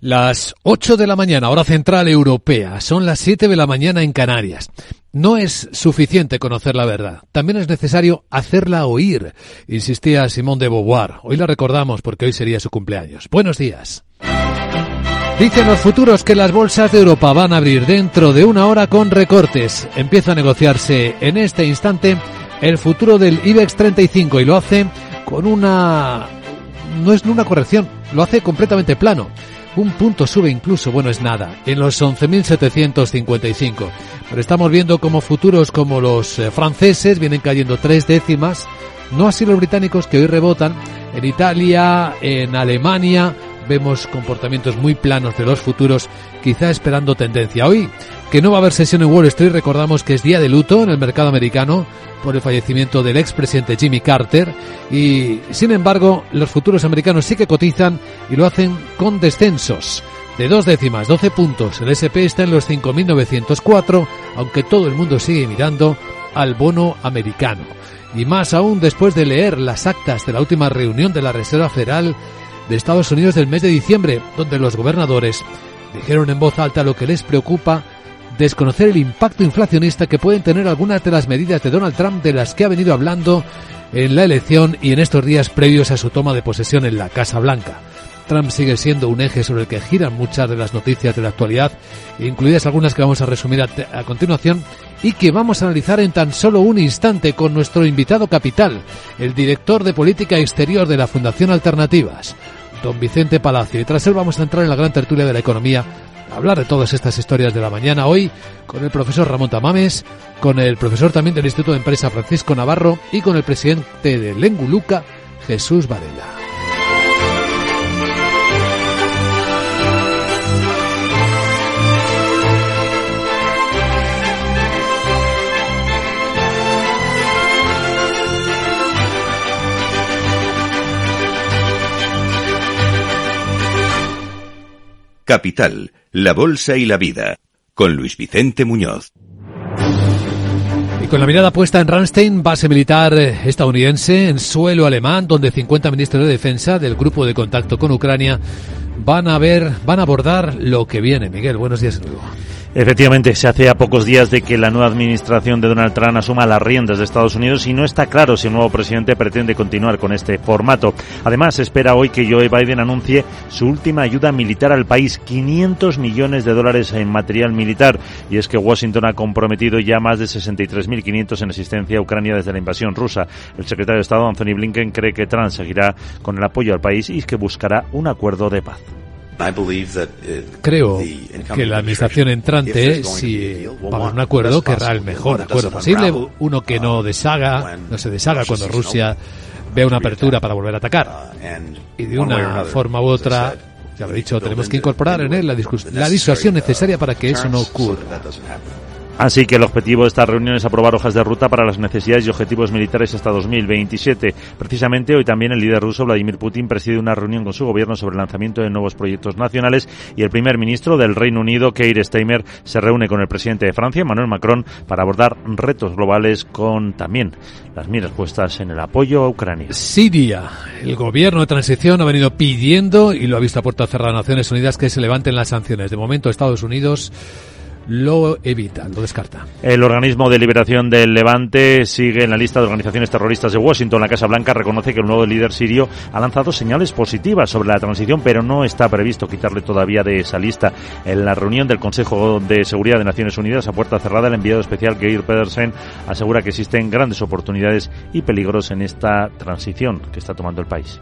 Las 8 de la mañana, hora central europea. Son las 7 de la mañana en Canarias. No es suficiente conocer la verdad. También es necesario hacerla oír, insistía Simone de Beauvoir. Hoy la recordamos porque hoy sería su cumpleaños. Buenos días. Dicen los futuros que las bolsas de Europa van a abrir dentro de una hora con recortes. Empieza a negociarse en este instante el futuro del IBEX 35 y lo hace con no es una corrección, lo hace completamente plano. Un punto sube incluso, bueno, es nada, en los 11.755. Pero estamos viendo como futuros como los franceses vienen cayendo 3 décimas, no así los británicos que hoy rebotan. En Italia, en Alemania, vemos comportamientos muy planos de los futuros, quizá esperando tendencia. Hoy, que no va a haber sesión en Wall Street, recordamos que es día de luto en el mercado americano por el fallecimiento del expresidente Jimmy Carter y, sin embargo, los futuros americanos sí que cotizan y lo hacen con descensos de 2 décimas, 12 puntos. El S&P está en los 5.904, aunque todo el mundo sigue mirando al bono americano. Y más aún después de leer las actas de la última reunión de la Reserva Federal de Estados Unidos del mes de diciembre, donde los gobernadores dijeron en voz alta lo que les preocupa: desconocer el impacto inflacionista que pueden tener algunas de las medidas de Donald Trump de las que ha venido hablando en la elección y en estos días previos a su toma de posesión en la Casa Blanca. Trump sigue siendo un eje sobre el que giran muchas de las noticias de la actualidad, incluidas algunas que vamos a resumir a continuación y que vamos a analizar en tan solo un instante con nuestro invitado capital, el director de Política Exterior de la Fundación Alternativas, don Vicente Palacio. Y tras él vamos a entrar en la gran tertulia de la economía, a hablar de todas estas historias de la mañana, hoy con el profesor Ramón Tamames, con el profesor también del Instituto de Empresa Francisco Navarro y con el presidente de Lenguluca, Jesús Varela. Capital, la bolsa y la vida, con Luis Vicente Muñoz. Y con la mirada puesta en Ramstein, base militar estadounidense en suelo alemán, donde 50 ministros de defensa del grupo de contacto con Ucrania van a abordar lo que viene. Miguel, buenos días de nuevo. Efectivamente, se hace a pocos días de que la nueva administración de Donald Trump asuma las riendas de Estados Unidos y no está claro si el nuevo presidente pretende continuar con este formato. Además, se espera hoy que Joe Biden anuncie su última ayuda militar al país, $500 millones en material militar. Y es que Washington ha comprometido ya más de 63.500 en asistencia a Ucrania desde la invasión rusa. El secretario de Estado, Anthony Blinken, cree que Trump seguirá con el apoyo al país y que buscará un acuerdo de paz. Creo que la administración entrante, si va a haber un acuerdo, querrá el mejor acuerdo posible, uno que no se deshaga cuando Rusia vea una apertura para volver a atacar. Y de una forma u otra, ya lo he dicho, tenemos que incorporar en él la disuasión necesaria para que eso no ocurra. Así que el objetivo de esta reunión es aprobar hojas de ruta para las necesidades y objetivos militares hasta 2027. Precisamente hoy también el líder ruso Vladimir Putin preside una reunión con su gobierno sobre el lanzamiento de nuevos proyectos nacionales y el primer ministro del Reino Unido, Keir Starmer, se reúne con el presidente de Francia, Emmanuel Macron, para abordar retos globales con también las miras puestas en el apoyo a Ucrania. Siria. El gobierno de transición ha venido pidiendo, y lo ha visto a puerta cerrada Naciones Unidas, que se levanten las sanciones. De momento Estados Unidos lo evita, lo descarta. El Organismo de Liberación del Levante sigue en la lista de organizaciones terroristas de Washington. La Casa Blanca reconoce que el nuevo líder sirio ha lanzado señales positivas sobre la transición, pero no está previsto quitarle todavía de esa lista. En la reunión del Consejo de Seguridad de Naciones Unidas a puerta cerrada, el enviado especial Geir Pedersen asegura que existen grandes oportunidades y peligros en esta transición que está tomando el país.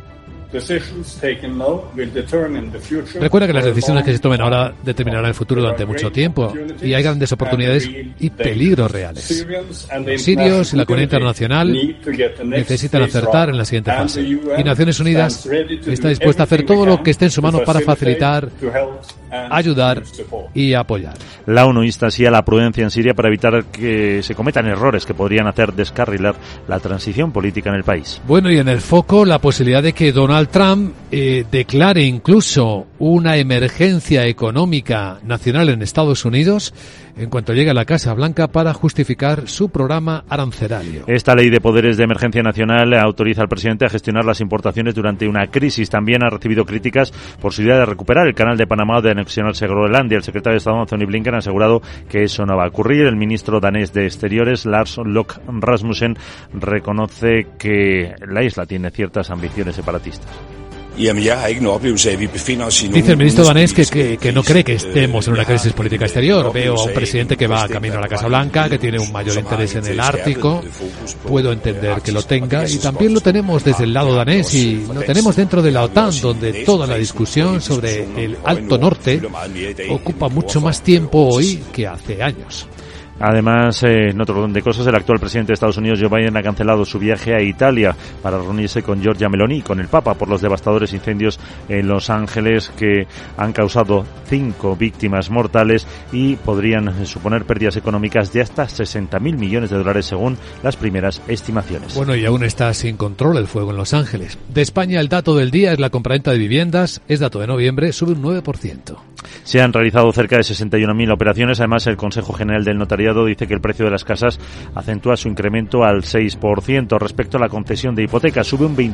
Recuerda que las decisiones que se tomen ahora determinarán el futuro durante mucho tiempo y hay grandes oportunidades y peligros reales. Los sirios y la comunidad internacional necesitan acertar en la siguiente fase. Y Naciones Unidas está dispuesta a hacer todo lo que esté en su mano para facilitar, ayudar y apoyar. La ONU insta así a la prudencia en Siria para evitar que se cometan errores que podrían hacer descarrilar la transición política en el país. Bueno, y en el foco la posibilidad de que Donald Trump declare incluso una emergencia económica nacional en Estados Unidos en cuanto llegue a la Casa Blanca para justificar su programa arancelario. Esta ley de poderes de emergencia nacional autoriza al presidente a gestionar las importaciones durante una crisis. También ha recibido críticas por su idea de recuperar el canal de Panamá o de anexionarse a Groenlandia. El secretario de Estado, Anthony Blinken, ha asegurado que eso no va a ocurrir. El ministro danés de Exteriores, Lars Løkke Rasmussen, reconoce que la isla tiene ciertas ambiciones separatistas. Dice el ministro danés que no cree que estemos en una crisis política exterior. Veo a un presidente que va camino a la Casa Blanca, que tiene un mayor interés en el Ártico. Puedo entender que lo tenga, y también lo tenemos desde el lado danés y lo tenemos dentro de la OTAN, donde toda la discusión sobre el Alto Norte ocupa mucho más tiempo hoy que hace años. Además, en otro orden de cosas, el actual presidente de Estados Unidos, Joe Biden, ha cancelado su viaje a Italia para reunirse con Giorgia Meloni y con el Papa por los devastadores incendios en Los Ángeles que han causado 5 víctimas mortales y podrían suponer pérdidas económicas de hasta 60.000 millones de dólares según las primeras estimaciones. Bueno, y aún está sin control el fuego en Los Ángeles. De España, el dato del día es la compraventa de viviendas. Es dato de noviembre, sube un 9%. Se han realizado cerca de 61.000 operaciones. Además, el Consejo General del Notariado dice que el precio de las casas acentúa su incremento al 6%. Respecto a la concesión de hipotecas, sube un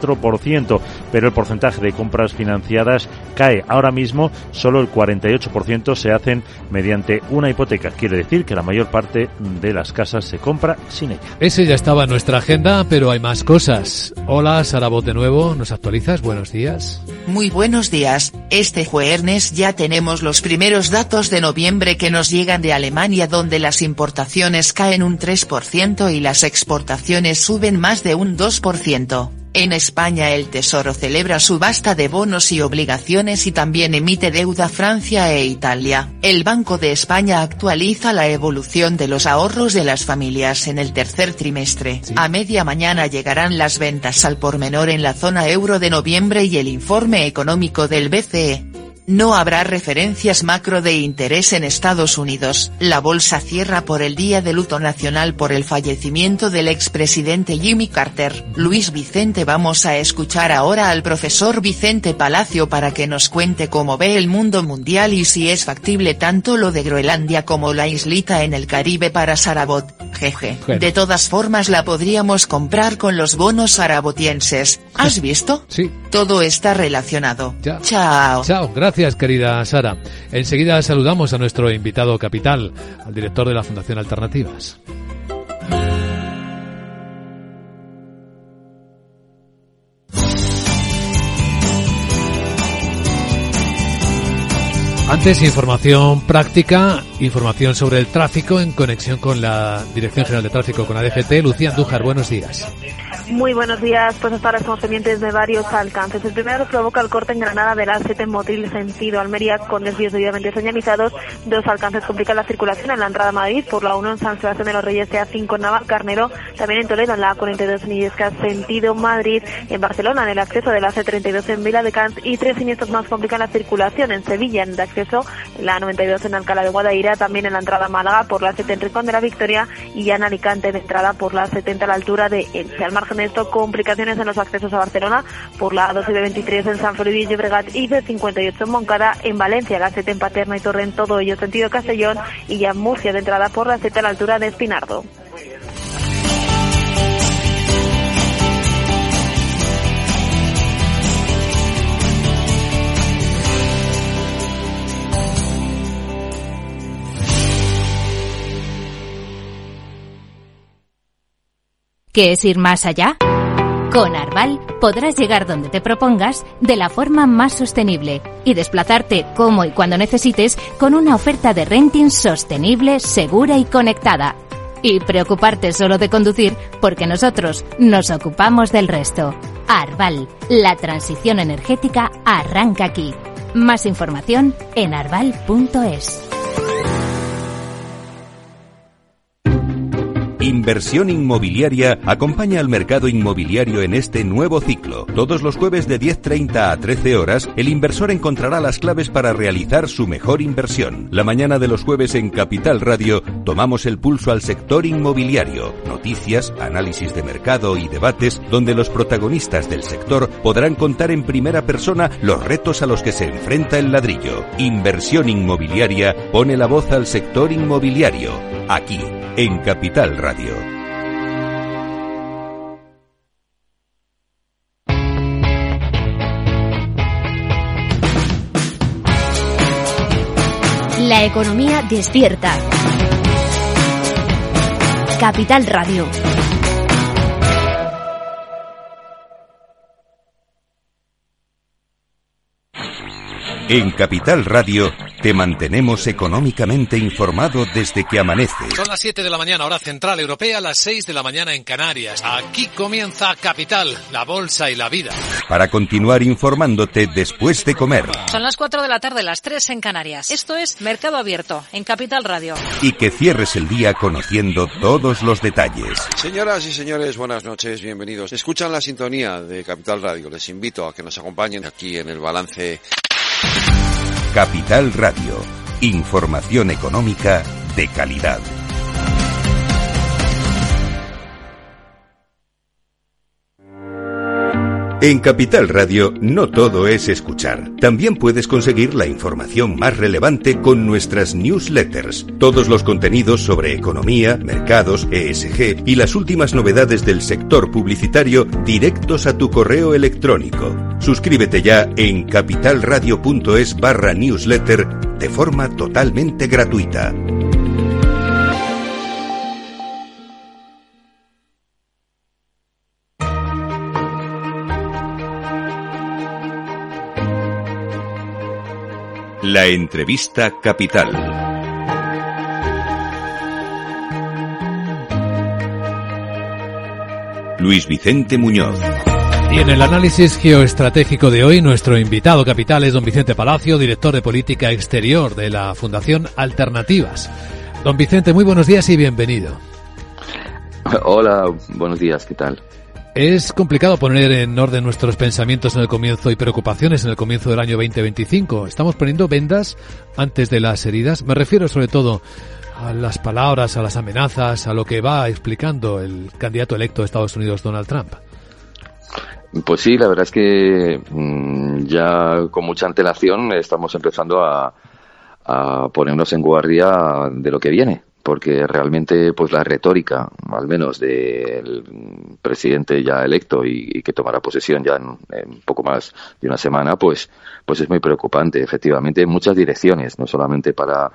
24%, pero el porcentaje de compras financiadas cae. Ahora mismo, solo el 48% se hacen mediante una hipoteca. Quiere decir que la mayor parte de las casas se compra sin ella. Ese ya estaba en nuestra agenda, pero hay más cosas. Hola, Sara Bot de nuevo. ¿Nos actualizas? Buenos días. Muy buenos días. Este jueves ya tenemos los primeros datos de noviembre que nos llegan de Alemania, donde las importaciones caen un 3% y las exportaciones suben más de un 2%. En España el Tesoro celebra subasta de bonos y obligaciones y también emite deuda Francia e Italia. El Banco de España actualiza la evolución de los ahorros de las familias en el tercer trimestre. Sí. A media mañana llegarán las ventas al por menor en la zona euro de noviembre y el informe económico del BCE. No habrá referencias macro de interés en Estados Unidos. La bolsa cierra por el día de luto nacional por el fallecimiento del expresidente Jimmy Carter. Luis Vicente, vamos a escuchar ahora al profesor Vicente Palacio para que nos cuente cómo ve el mundo mundial y si es factible tanto lo de Groenlandia como la islita en el Caribe para Sara Bot. Jeje. Bueno. De todas formas la podríamos comprar con los bonos sarabotienses. ¿Has visto? Sí. Todo está relacionado. Ya. Chao. Chao. Gracias, querida Sara. Enseguida saludamos a nuestro invitado capital, al director de la Fundación Alternativas. Antes, información práctica, información sobre el tráfico en conexión con la Dirección General de Tráfico, con la DGT. Lucía Andújar, buenos días. Muy buenos días, pues hasta ahora estamos pendientes de varios alcances. El primero provoca el corte en Granada de la A7 en Motril sentido Almería con desvíos debidamente señalizados. 2 alcances complican la circulación en la entrada a Madrid por la 1 en San Sebastián de los Reyes de A5 en Navalcarnero, también en Toledo en la A42 en Illescas sentido Madrid, en Barcelona en el acceso de la C32 en Viladecans y 3 siniestros más complican la circulación en Sevilla en el acceso la 92 en Alcalá de Guadaira, también en la entrada a Málaga por la 7 en Rincón de la Victoria y ya en Alicante de entrada por la 70 a la altura de Elche. Al margen de esto, complicaciones en los accesos a Barcelona por la A2 y B23 en Sant Feliu de Llobregat y B58 en Montcada, en Valencia la 7 en Paterna y Torrent, todo ello sentido Castellón, y ya en Murcia de entrada por la 7 a la altura de Espinardo. ¿Qué es ir más allá? Con Arval podrás llegar donde te propongas de la forma más sostenible y desplazarte como y cuando necesites con una oferta de renting sostenible, segura y conectada. Y preocuparte solo de conducir porque nosotros nos ocupamos del resto. Arval, la transición energética arranca aquí. Más información en arval.es. Inversión Inmobiliaria acompaña al mercado inmobiliario en este nuevo ciclo. Todos los jueves de 10:30 a 13 horas, el inversor encontrará las claves para realizar su mejor inversión. La mañana de los jueves en Capital Radio tomamos el pulso al sector inmobiliario. Noticias, análisis de mercado y debates donde los protagonistas del sector podrán contar en primera persona los retos a los que se enfrenta el ladrillo. Inversión Inmobiliaria pone la voz al sector inmobiliario, aquí, en Capital Radio. La economía despierta. Capital Radio. En Capital Radio te mantenemos económicamente informado desde que amanece. Son las 7 de la mañana, hora central europea, las 6 de la mañana en Canarias. Aquí comienza Capital, la bolsa y la vida. Para continuar informándote después de comer. Son las 4 de la tarde, las 3 en Canarias. Esto es Mercado Abierto, en Capital Radio. Y que cierres el día conociendo todos los detalles. Señoras y señores, buenas noches, bienvenidos. Escuchan la sintonía de Capital Radio. Les invito a que nos acompañen aquí en el balance. Capital Radio. Información económica de calidad. En Capital Radio no todo es escuchar. También puedes conseguir la información más relevante con nuestras newsletters. Todos los contenidos sobre economía, mercados, ESG y las últimas novedades del sector publicitario directos a tu correo electrónico. Suscríbete ya en capitalradio.es/newsletter de forma totalmente gratuita. La entrevista Capital. Luis Vicente Muñoz. Y en el análisis geoestratégico de hoy, nuestro invitado capital es don Vicente Palacio, director de Política Exterior de la Fundación Alternativas. Don Vicente, muy buenos días y bienvenido. Hola, buenos días, ¿qué tal? Es complicado poner en orden nuestros pensamientos en el comienzo y preocupaciones en el comienzo del año 2025. Estamos poniendo vendas antes de las heridas. Me refiero sobre todo a las palabras, a las amenazas, a lo que va explicando el candidato electo de Estados Unidos, Donald Trump. Pues sí, la verdad es que ya con mucha antelación estamos empezando a ponernos en guardia de lo que viene. Porque realmente pues la retórica, al menos del presidente ya electo y que tomará posesión ya en poco más de una semana, pues es muy preocupante, efectivamente, en muchas direcciones, no solamente para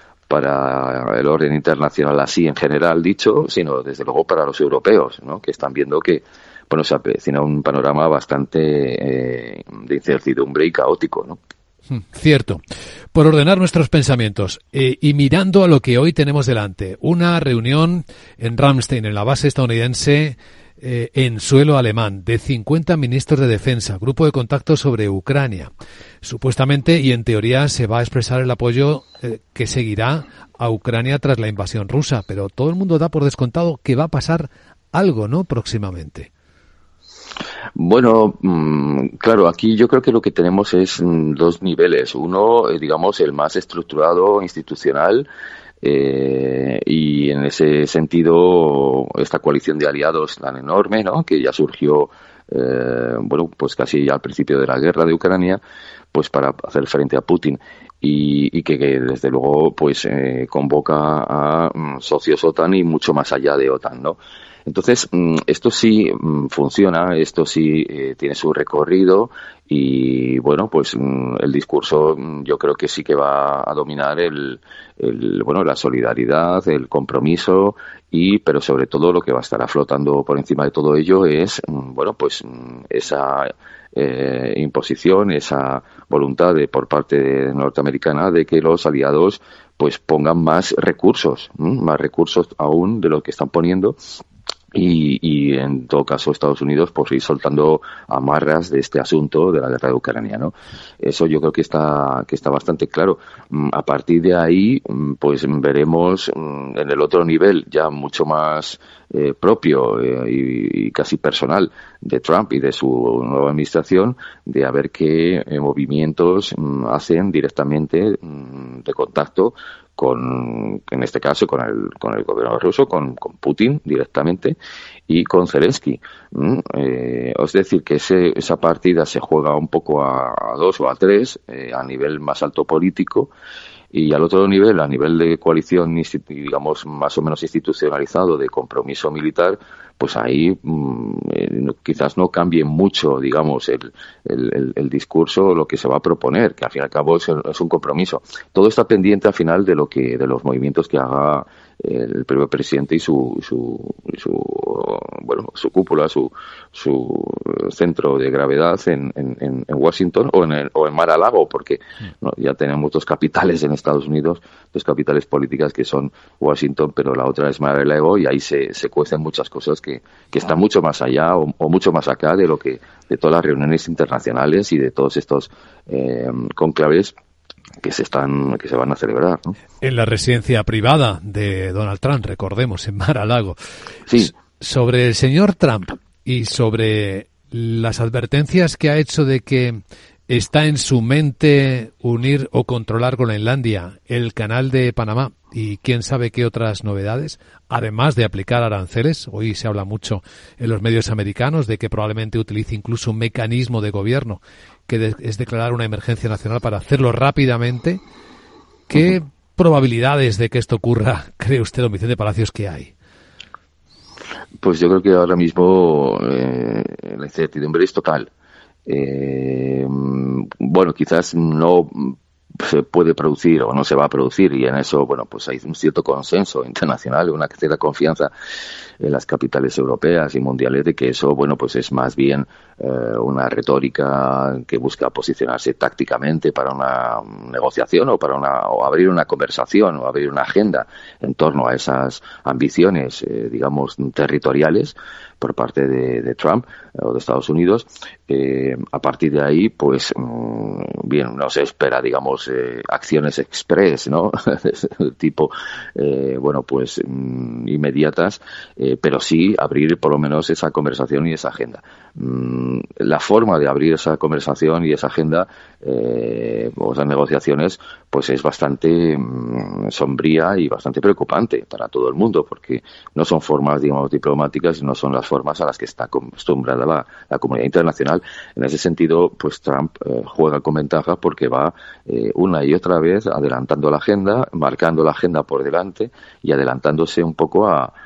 el orden internacional así en general dicho, sino desde luego para los europeos, ¿no? Que están viendo que se avecina un panorama bastante de incertidumbre y caótico, ¿no? Cierto. Por ordenar nuestros pensamientos y mirando a lo que hoy tenemos delante, una reunión en Ramstein, en la base estadounidense, en suelo alemán, de 50 ministros de defensa, grupo de contacto sobre Ucrania. Supuestamente y en teoría se va a expresar el apoyo que seguirá a Ucrania tras la invasión rusa, pero todo el mundo da por descontado que va a pasar algo, ¿no?, próximamente. Bueno, claro, aquí yo creo que lo que tenemos es dos niveles. Uno, digamos, el más estructurado, institucional, y en ese sentido esta coalición de aliados tan enorme, ¿no?, que ya surgió, pues casi al principio de la guerra de Ucrania, pues para hacer frente a Putin. Y que desde luego pues convoca a socios OTAN y mucho más allá de OTAN, ¿no? Entonces, esto sí funciona, esto sí tiene su recorrido y, bueno, pues el discurso yo creo que sí que va a dominar la solidaridad, el compromiso pero sobre todo lo que va a estar flotando por encima de todo ello es, esa imposición, esa voluntad por parte norteamericana de que los aliados pues pongan más recursos aún de lo que están poniendo, y en todo caso Estados Unidos pues ir soltando amarras de este asunto de la guerra de Ucrania, ¿no? Eso yo creo que está bastante claro. A partir de ahí pues veremos en el otro nivel ya mucho más propio y casi personal de Trump y de su nueva administración, de a ver qué movimientos hacen directamente de contacto con, en este caso, con el gobierno ruso, con Putin directamente y con Zelensky. Es decir, que esa partida se juega un poco a 2 o a 3 a nivel más alto político, y al otro nivel, a nivel de coalición, digamos, más o menos institucionalizado, de compromiso militar, pues ahí quizás no cambie mucho, digamos, el discurso o lo que se va a proponer, que al fin y al cabo es un compromiso. Todo está pendiente al final de los movimientos que haga el primer presidente y su cúpula, su centro de gravedad en Washington o en Mar-a-Lago, porque ya tenemos 2 capitales en Estados Unidos, 2 capitales políticas que son Washington, pero la otra es Mar-a-Lago, y ahí se cuecen muchas cosas que están mucho más allá o mucho más acá de todas las reuniones internacionales y de todos estos conclaves que se van a celebrar, ¿no? En la residencia privada de Donald Trump, recordemos, en Mar-a-Lago. Sí. Sobre el señor Trump y sobre las advertencias que ha hecho de que está en su mente unir o controlar Groenlandia, el canal de Panamá y quién sabe qué otras novedades, además de aplicar aranceles. Hoy se habla mucho en los medios americanos de que probablemente utilice incluso un mecanismo de gobierno que es declarar una emergencia nacional para hacerlo rápidamente. ¿Qué probabilidades de que esto ocurra cree usted, don Vicente Palacios, que hay? Pues yo creo que ahora mismo la incertidumbre es total. Bueno, quizás no se puede producir o no se va a producir, y en eso, bueno, pues hay un cierto consenso internacional, una cierta confianza en las capitales europeas y mundiales de que eso, bueno, pues es más bien una retórica que busca posicionarse tácticamente para una negociación o abrir una conversación o abrir una agenda en torno a esas ambiciones, digamos, territoriales por parte de Trump o de Estados Unidos. A partir de ahí, pues, bien, no se espera, digamos, acciones express, ¿no? tipo, bueno, pues, inmediatas, pero sí abrir por lo menos esa conversación y esa agenda. La forma de abrir esa conversación y esa agenda o esas negociaciones, pues es bastante sombría y bastante preocupante para todo el mundo, porque no son formas, digamos, diplomáticas y no son las formas a las que está acostumbrada la comunidad internacional. En ese sentido, pues Trump juega con ventaja porque va una y otra vez adelantando la agenda, marcando la agenda por delante y adelantándose un poco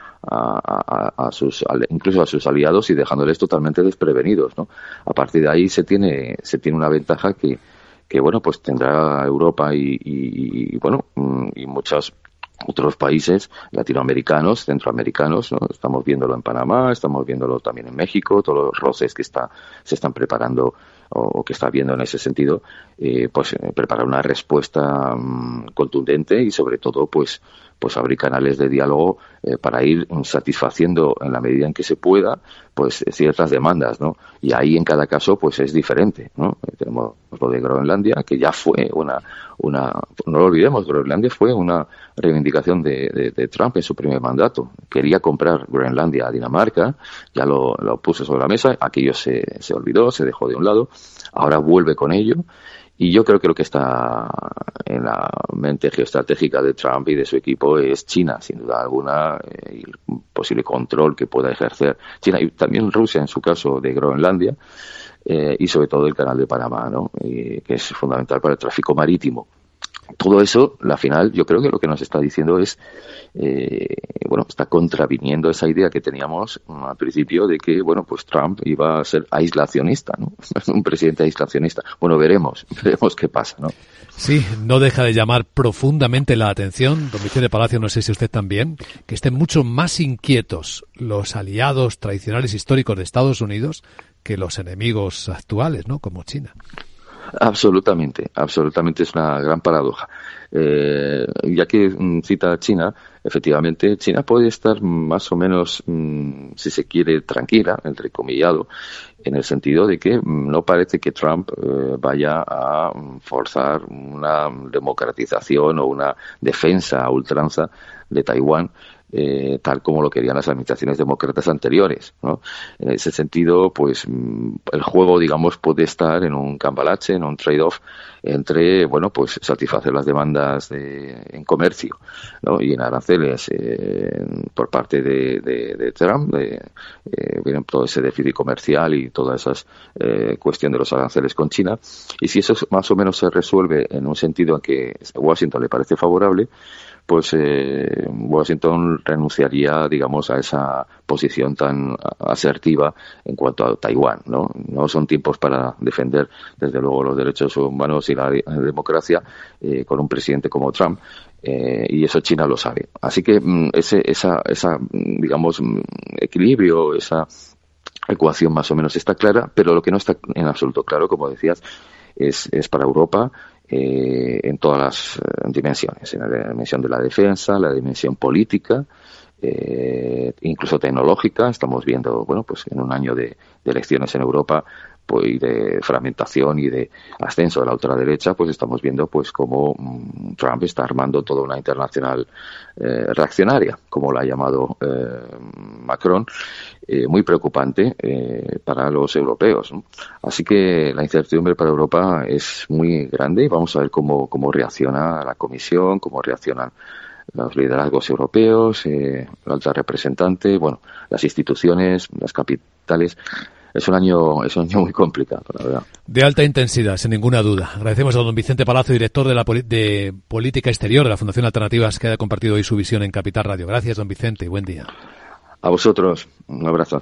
incluso a sus aliados y dejándoles totalmente desprevenidos, ¿no? A partir de ahí se tiene una ventaja que bueno, pues tendrá Europa y muchos otros países latinoamericanos, centroamericanos, ¿no? Estamos viéndolo en Panamá, estamos viéndolo también en México, todos los roces que se están preparando o que está viendo en ese sentido, pues preparar una respuesta contundente y sobre todo pues abrir canales de diálogo para ir satisfaciendo en la medida en que se pueda pues ciertas demandas, ¿no? Y ahí en cada caso pues es diferente, ¿no? Tenemos lo de Groenlandia, que ya fue no lo olvidemos, Groenlandia fue una reivindicación de Trump en su primer mandato. Quería comprar Groenlandia a Dinamarca, ya lo puso sobre la mesa, aquello se olvidó, se dejó de un lado, ahora vuelve con ello. Y yo creo que lo que está en la mente geoestratégica de Trump y de su equipo es China, sin duda alguna, y el posible control que pueda ejercer China y también Rusia en su caso de Groenlandia, y sobre todo el canal de Panamá, ¿no? Que es fundamental para el tráfico marítimo. Todo eso, la final, yo creo que lo que nos está diciendo es, está contraviniendo esa idea que teníamos al principio de que, bueno, pues Trump iba a ser aislacionista, ¿no? Un presidente aislacionista. Bueno, veremos qué pasa, ¿no? Sí, no deja de llamar profundamente la atención, don Vicente Palacio, no sé si usted también, que estén mucho más inquietos los aliados tradicionales históricos de Estados Unidos que los enemigos actuales, ¿no? Como China. Absolutamente es una gran paradoja. Ya que cita a China, efectivamente, China puede estar más o menos, si se quiere, tranquila, entrecomillado, en el sentido de que no parece que Trump vaya a forzar una democratización o una defensa a ultranza de Taiwán, tal como lo querían las administraciones demócratas anteriores, ¿no? En ese sentido, pues el juego, digamos, puede estar en un cambalache, en un trade-off entre, bueno, pues satisfacer las demandas en comercio, ¿no? Y en aranceles por parte de Trump, vienen todo ese déficit comercial y toda esa cuestión de los aranceles con China. Y si eso más o menos se resuelve en un sentido en que a Washington le parece favorable, pues Washington renunciaría, digamos, a esa posición tan asertiva en cuanto a Taiwán, ¿no? No son tiempos para defender, desde luego, los derechos humanos y la democracia con un presidente como Trump, y eso China lo sabe. Así que esa digamos, equilibrio, esa ecuación más o menos está clara, pero lo que no está en absoluto claro, como decías, es para Europa, en todas las dimensiones, en la dimensión de la defensa, la dimensión política, incluso tecnológica. Estamos viendo, bueno, pues en un año de elecciones en Europa, pues, y de fragmentación y de ascenso de la ultraderecha, pues estamos viendo pues cómo Trump está armando toda una internacional reaccionaria, como la ha llamado Macron, muy preocupante para los europeos, ¿no? Así que la incertidumbre para Europa es muy grande y vamos a ver cómo reacciona la Comisión, cómo reaccionan los liderazgos europeos, la alta representante, bueno, las instituciones, las capitales. Es un año muy complicado, la verdad. De alta intensidad, sin ninguna duda. Agradecemos a don Vicente Palacio, director de Política Exterior de la Fundación Alternativas, que haya compartido hoy su visión en Capital Radio. Gracias, don Vicente, y buen día. A vosotros, un abrazo.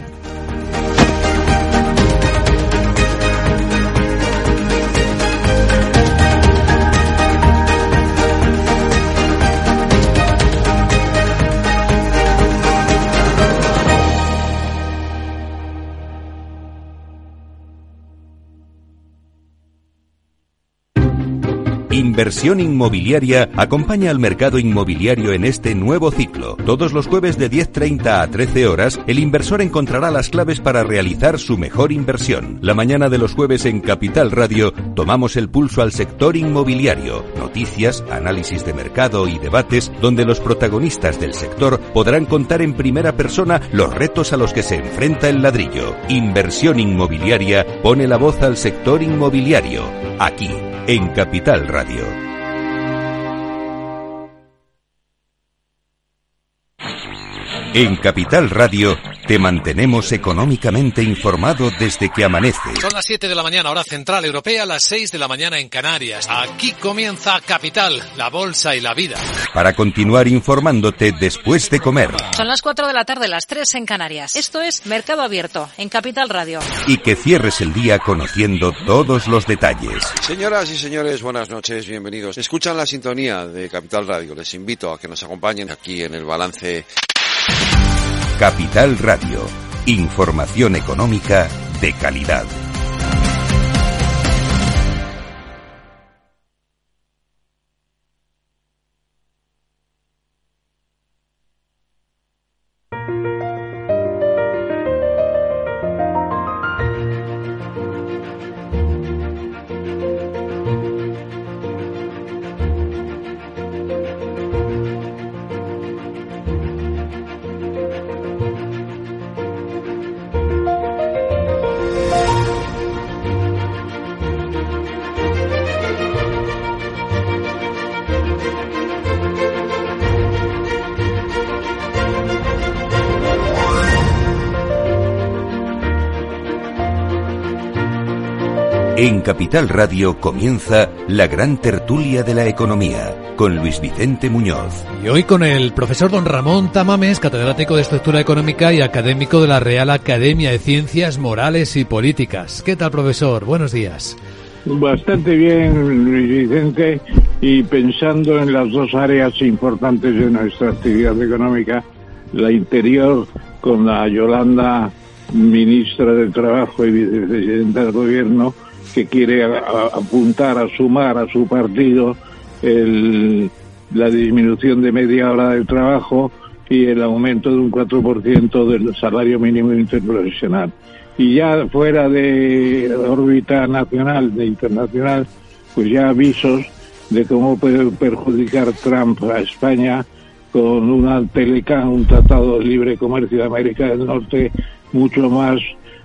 Inversión Inmobiliaria acompaña al mercado inmobiliario en este nuevo ciclo. Todos los jueves de 10:30 a 13 horas, el inversor encontrará las claves para realizar su mejor inversión. La mañana de los jueves en Capital Radio tomamos el pulso al sector inmobiliario. Noticias, análisis de mercado y debates donde los protagonistas del sector podrán contar en primera persona los retos a los que se enfrenta el ladrillo. Inversión Inmobiliaria pone la voz al sector inmobiliario. Aquí, en Capital Radio. En Capital Radio te mantenemos económicamente informado desde que amanece. Son las 7 de la mañana, hora central europea, las 6 de la mañana en Canarias. Aquí comienza Capital, la bolsa y la vida. Para continuar informándote después de comer. Son las 4 de la tarde, las 3 en Canarias. Esto es Mercado Abierto, en Capital Radio. Y que cierres el día conociendo todos los detalles. Señoras y señores, buenas noches, bienvenidos. Escuchan la sintonía de Capital Radio. Les invito a que nos acompañen aquí en el balance. Capital Radio. Información económica de calidad. En Capital Radio comienza la gran tertulia de la economía, con Luis Vicente Muñoz. Y hoy con el profesor don Ramón Tamames, catedrático de Estructura Económica y académico de la Real Academia de Ciencias Morales y Políticas. ¿Qué tal, profesor? Buenos días. Bastante bien, Luis Vicente, y pensando en las dos áreas importantes de nuestra actividad económica, la interior con la Yolanda, ministra de Trabajo y vicepresidenta del Gobierno, que quiere apuntar a sumar a su partido la disminución de media hora del trabajo y el aumento de un 4% del salario mínimo interprofesional. Y ya fuera de órbita nacional, de internacional, pues ya avisos de cómo puede perjudicar Trump a España con una Telecan, un tratado de libre comercio de América del Norte mucho más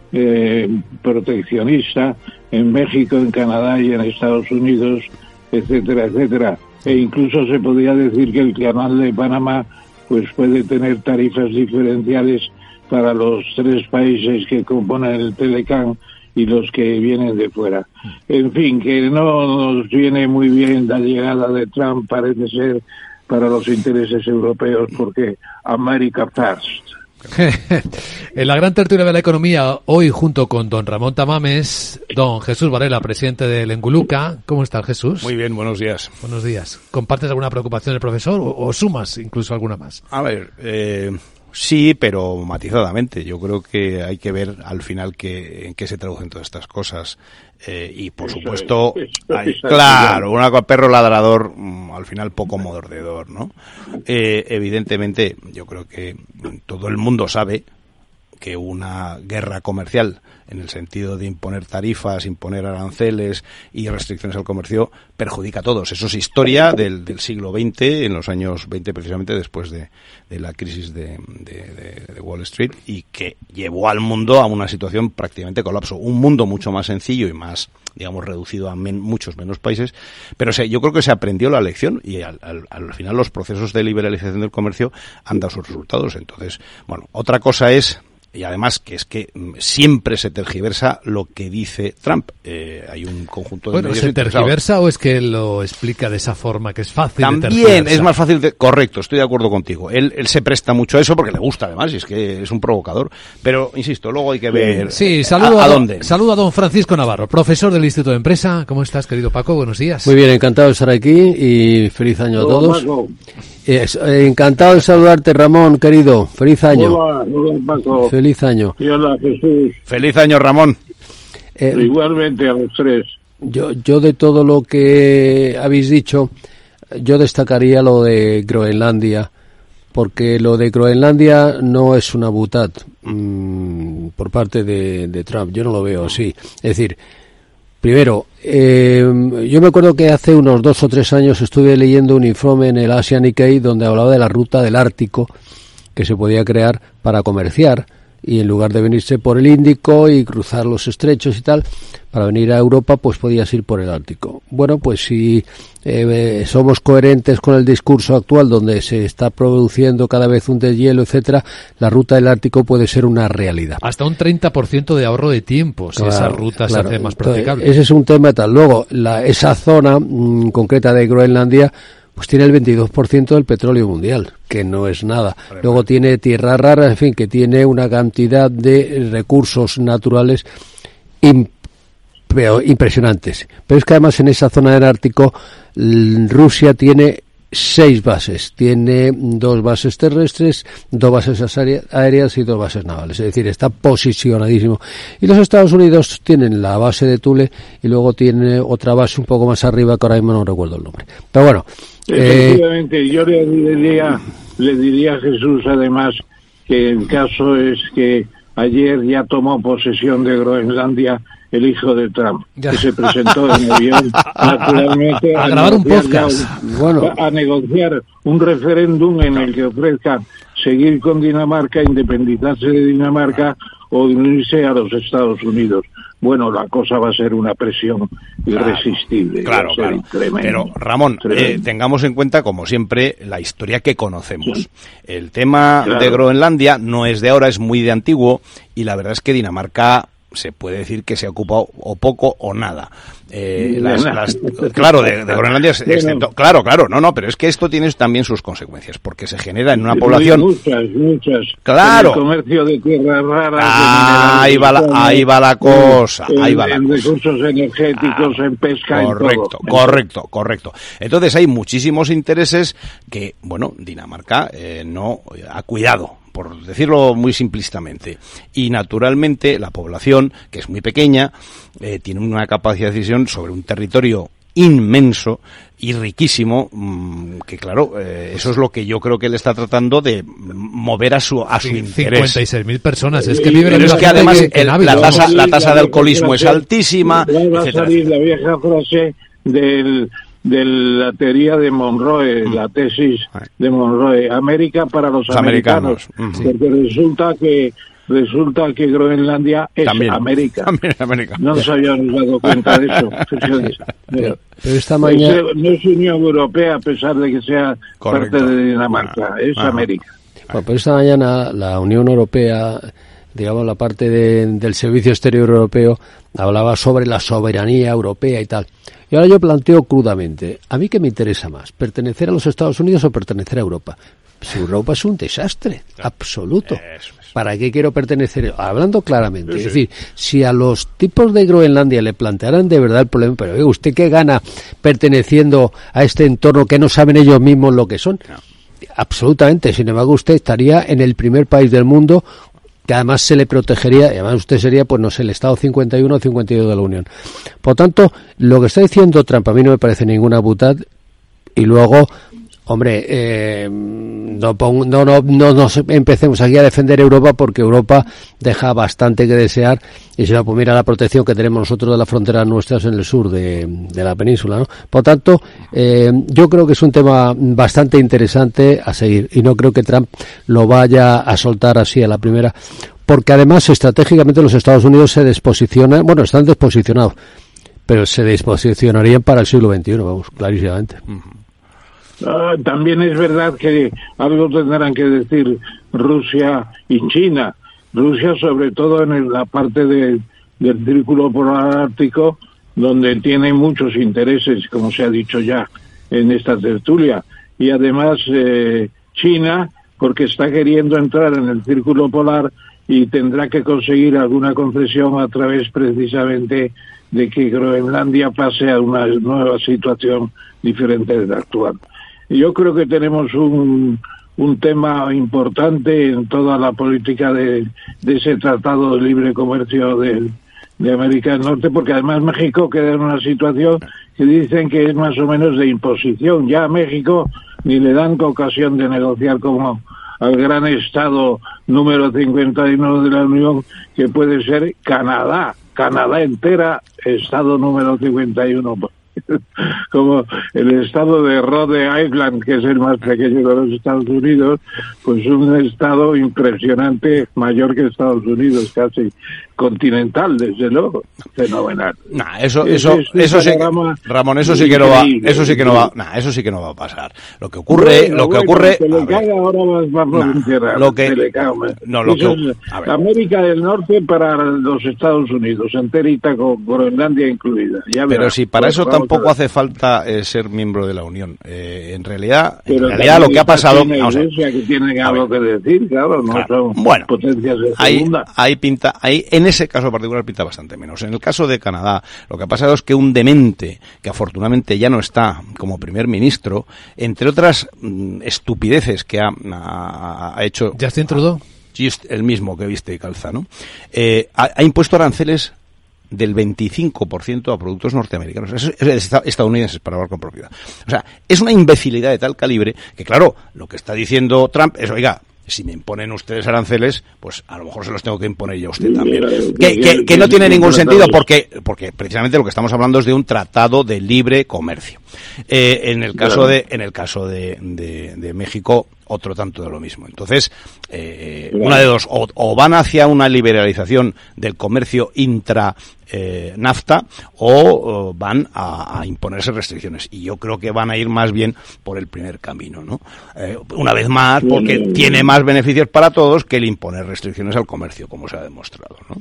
proteccionista en México, en Canadá y en Estados Unidos, etcétera, etcétera. E incluso se podría decir que el canal de Panamá pues puede tener tarifas diferenciales para los 3 países que componen el Telecan y los que vienen de fuera. En fin, que no nos viene muy bien la llegada de Trump, parece ser, para los intereses europeos, porque America First. En la gran tertulia de la economía, hoy junto con don Ramón Tamames, don Jesús Varela, presidente del Enguluca. ¿Cómo está, Jesús? Muy bien, buenos días. Buenos días. ¿Compartes alguna preocupación del profesor o sumas incluso alguna más? A ver, sí, pero matizadamente. Yo creo que hay que ver al final en qué se traducen todas estas cosas. Y por supuesto, claro, un perro ladrador, al final poco mordedor, ¿no? Evidentemente, yo creo que todo el mundo sabe que una guerra comercial, en el sentido de imponer tarifas, imponer aranceles y restricciones al comercio, perjudica a todos. Eso es historia del siglo XX, en los años 20 precisamente, después de la crisis de Wall Street, y que llevó al mundo a una situación prácticamente colapso. Un mundo mucho más sencillo y más, digamos, reducido a muchos menos países, pero yo creo que se aprendió la lección y al final los procesos de liberalización del comercio han dado sus resultados. Entonces, bueno, otra cosa es, y además que es que siempre se tergiversa lo que dice Trump. Hay un conjunto de medios ¿se tergiversa o es que él lo explica de esa forma que es fácil? También es más fácil. Correcto, estoy de acuerdo contigo. Él se presta mucho a eso porque le gusta además, y es que es un provocador. Pero, insisto, luego hay que ver a dónde. Saludo a don Francisco Navarro, profesor del Instituto de Empresa. ¿Cómo estás, querido Paco? Buenos días. Muy bien, encantado de estar aquí y feliz año a todos. Encantado de saludarte, Ramón, querido. Feliz año. Hola, Paco. Feliz año. Y hola, Jesús. Feliz año, Ramón. Igualmente a los 3. Yo de todo lo que habéis dicho, yo destacaría lo de Groenlandia, porque lo de Groenlandia no es una butad por parte de Trump. Yo no lo veo así. Es decir, primero, yo me acuerdo que hace unos 2 o 3 años estuve leyendo un informe en el Asia Nikkei donde hablaba de la ruta del Ártico que se podía crear para comerciar, y en lugar de venirse por el Índico y cruzar los estrechos y tal, para venir a Europa, pues podías ir por el Ártico. Bueno, pues si somos coherentes con el discurso actual, donde se está produciendo cada vez un deshielo, etcétera, la ruta del Ártico puede ser una realidad. Hasta un 30% de ahorro de tiempo, si esa ruta se hace más practicable. Ese es un tema tal. Luego, esa zona concreta de Groenlandia, pues tiene el 22% del petróleo mundial, que no es nada. Luego tiene tierras raras, en fin, que tiene una cantidad de recursos naturales impresionantes. Pero es que además en esa zona del Ártico Rusia tiene 6 bases. Tiene 2 bases terrestres, 2 bases aéreas y 2 bases navales. Es decir, está posicionadísimo. Y los Estados Unidos tienen la base de Thule y luego tiene otra base un poco más arriba que ahora mismo no recuerdo el nombre. Pero bueno. Efectivamente, yo le diría a Jesús además que el caso es que ayer ya tomó posesión de Groenlandia el hijo de Trump, que se presentó en avión naturalmente a grabar un podcast, a negociar un referéndum en el que ofrezca seguir con Dinamarca, independizarse de Dinamarca o unirse a los Estados Unidos. Bueno, la cosa va a ser una presión irresistible. Claro. Pero, Ramón, tengamos en cuenta, como siempre, la historia que conocemos. Sí. El tema de Groenlandia no es de ahora, es muy de antiguo, y la verdad es que Dinamarca se puede decir que se ha ocupado o poco o nada. Claro, de Groenlandia, excepto, claro, no, pero es que esto tiene también sus consecuencias, porque se genera en una población muchas. Claro. En el comercio de tierras raras, ahí va la cosa, en recursos energéticos, en pesca, correcto. Entonces hay muchísimos intereses que, bueno, Dinamarca no ha cuidado, por decirlo muy simplistamente. Y naturalmente la población, que es muy pequeña, tiene una capacidad de decisión sobre un territorio inmenso y riquísimo, que claro, eso es lo que yo creo que él está tratando de mover a su interés. 56.000 personas, es que viven pero es que además la tasa de alcoholismo es altísima, va a salir la vieja frase de la teoría de Monroe, la tesis de Monroe, América para los americanos. Porque resulta que Groenlandia es también, América. América. No nos habíamos dado cuenta de eso. Pero esta mañana... No es Unión Europea a pesar de que sea parte de Dinamarca, es América. Bueno, pero esta mañana la Unión Europea, digamos la parte del Servicio Exterior Europeo, hablaba sobre la soberanía europea y tal. Y ahora yo planteo crudamente, ¿a mí qué me interesa más? ¿Pertenecer a los Estados Unidos o pertenecer a Europa? Si Europa es un desastre absoluto. ¿Para qué quiero pertenecer? Hablando claramente, es decir, si a los tipos de Groenlandia le plantearan de verdad el problema, pero oye, ¿usted qué gana perteneciendo a este entorno que no saben ellos mismos lo que son? Absolutamente, sin embargo usted estaría en el primer país del mundo que además se le protegería, y además usted sería, pues no sé, el Estado 51 o 52 de la Unión. Por tanto, lo que está diciendo Trump a mí no me parece ninguna butad, y luego, hombre, no nos empecemos aquí a defender Europa, porque Europa deja bastante que desear, y si no, pues mira la protección que tenemos nosotros de las fronteras nuestras en el sur de la península, ¿no? Por tanto, yo creo que es un tema bastante interesante a seguir, y no creo que Trump lo vaya a soltar así a la primera, porque además estratégicamente los Estados Unidos se desposicionan, bueno, están desposicionados, pero se desposicionarían para el siglo XXI, vamos, clarísimamente. También es verdad que algo tendrán que decir Rusia y China. Rusia, sobre todo en la parte del círculo polar ártico, donde tiene muchos intereses, como se ha dicho ya en esta tertulia. Y además China, porque está queriendo entrar en el círculo polar y tendrá que conseguir alguna concesión a través precisamente de que Groenlandia pase a una nueva situación diferente de la actual. Yo creo que tenemos un tema importante en toda la política de ese Tratado de Libre Comercio de América del Norte, porque además México queda en una situación que dicen que es más o menos de imposición. Ya a México ni le dan ocasión de negociar como al gran estado número 51 de la Unión, que puede ser Canadá entera, estado número 51. Como el estado de Rhode Island, que es el más pequeño de los Estados Unidos, pues un estado impresionante, mayor que Estados Unidos, casi continental, desde luego, fenomenal. Eso sí, Ramón, eso sí que no va a pasar. Lo que ocurre, América del Norte para los Estados Unidos, enterita con Groenlandia incluida. Pero si para eso tampoco hace falta ser miembro de la Unión. En realidad lo que ha pasado, que tienen algo que decir, claro, no son potencias de segunda. Ahí en ese caso particular pinta bastante menos. En el caso de Canadá, lo que ha pasado es que un demente, que afortunadamente ya no está como primer ministro, entre otras estupideces que ha hecho Justin Trudeau, el mismo que viste y calza, ¿no? Ha impuesto aranceles del 25% a productos norteamericanos, estadounidenses, para hablar con propiedad. O sea, es una imbecilidad de tal calibre que, claro, lo que está diciendo Trump es, oiga, si me imponen ustedes aranceles, pues a lo mejor se los tengo que imponer yo a usted también. Que no tiene ningún sentido, porque precisamente lo que estamos hablando es de un tratado de libre comercio. En el caso de México, otro tanto de lo mismo. Entonces, una de dos, o van hacia una liberalización del comercio intra NAFTA, o van a imponerse restricciones. Y yo creo que van a ir más bien por el primer camino, ¿no? Una vez más, porque tiene más beneficios para todos que el imponer restricciones al comercio, como se ha demostrado, ¿no?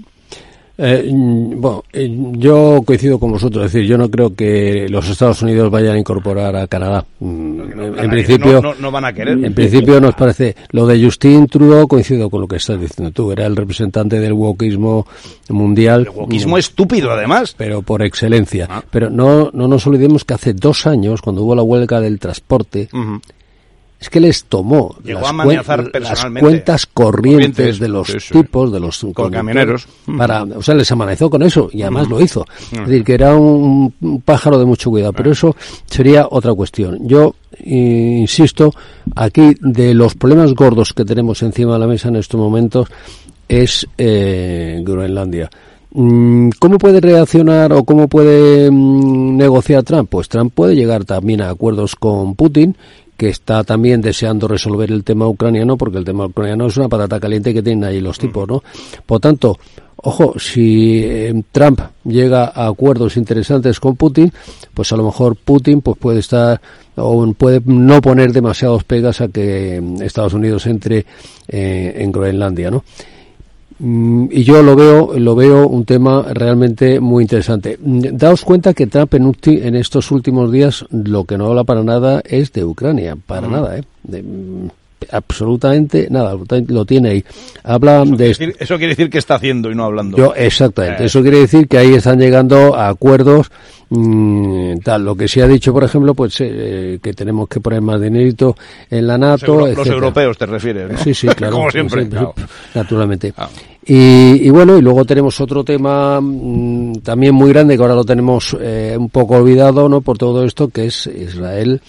Yo coincido con vosotros, es decir, yo no creo que los Estados Unidos vayan a incorporar a Canadá. En principio no van a querer. En principio nos parece, lo de Justin Trudeau, coincido con lo que estás diciendo tú, era el representante del wokismo mundial. El wokismo estúpido, además. Pero por excelencia. Pero no nos olvidemos que hace 2 años, cuando hubo la huelga del transporte, es que les tomó las cuentas corrientes de los tipos, de los camioneros, o sea, les amanezó con eso y además lo hizo. Es decir, que era un pájaro de mucho cuidado, pero eso sería otra cuestión. Yo insisto, aquí de los problemas gordos que tenemos encima de la mesa en estos momentos es Groenlandia. ¿Cómo puede reaccionar o cómo puede negociar Trump? Pues Trump puede llegar también a acuerdos con Putin, que está también deseando resolver el tema ucraniano, porque el tema ucraniano es una patata caliente que tienen ahí los tipos, ¿no? Por tanto, ojo, si Trump llega a acuerdos interesantes con Putin, pues a lo mejor Putin pues puede estar o puede no poner demasiados pegas a que Estados Unidos entre en Groenlandia, ¿no? Y yo lo veo un tema realmente muy interesante. Daos cuenta que Trump en estos últimos días lo que no habla para nada es de Ucrania, para nada, absolutamente nada, lo tiene ahí. Habla eso quiere decir que está haciendo y no hablando. Exactamente, eso quiere decir que ahí están llegando a acuerdos tal. Lo que sí ha dicho, por ejemplo, pues que tenemos que poner más dinerito en la NATO, los europeos te refieres, ¿no? Sí, claro. Como siempre. Naturalmente. Y bueno, y luego tenemos otro tema también muy grande que ahora lo tenemos un poco olvidado, ¿no? Por todo esto, que es Israel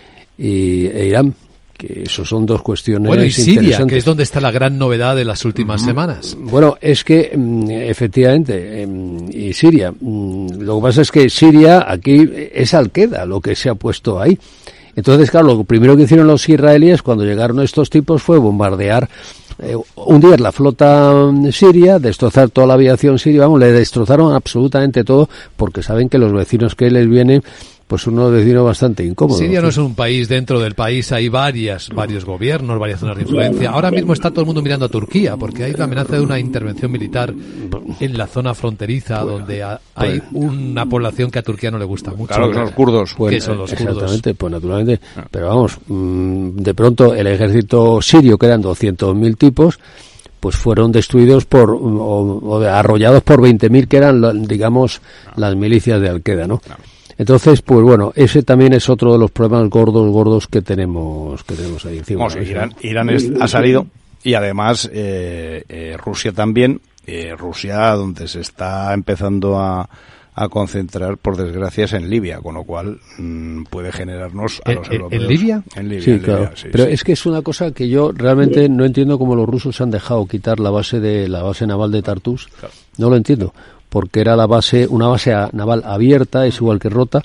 e Irán. Que eso son dos cuestiones interesantes. Bueno, y Siria, que es donde está la gran novedad de las últimas semanas. Bueno, es que efectivamente, y Siria, lo que pasa es que Siria aquí es Al-Qaeda lo que se ha puesto ahí. Entonces, claro, lo primero que hicieron los israelíes cuando llegaron estos tipos fue bombardear, hundir la flota siria, destrozar toda la aviación siria, le destrozaron absolutamente todo, porque saben que los vecinos que les vienen pues son unos vecinos bastante incómodos. Siria no es un país dentro del país, hay varios gobiernos, varias zonas de influencia. Ahora mismo está todo el mundo mirando a Turquía, porque hay la amenaza de una intervención militar en la zona fronteriza, donde hay una población que a Turquía no le gusta mucho. Claro, que son los kurdos. Que son los kurdos. Exactamente, pues naturalmente. Pero vamos, de pronto el ejército sirio, que eran 200.000 tipos, pues fueron destruidos o arrollados por 20.000 que eran, digamos, las milicias de Al-Qaeda, ¿no? Entonces, pues bueno, ese también es otro de los problemas gordos que tenemos ahí encima. Irán ha salido y además Rusia también. Rusia, donde se está empezando a concentrar, por desgracia, es en Libia, con lo cual puede generarnos a los europeos. ¿En Libia? En Libia, sí, en claro. Libia, sí, pero sí. Es que es una cosa que yo realmente no entiendo cómo los rusos han dejado quitar la base naval de Tartus. Claro. No lo entiendo. Porque era una base naval abierta, es igual que Rota,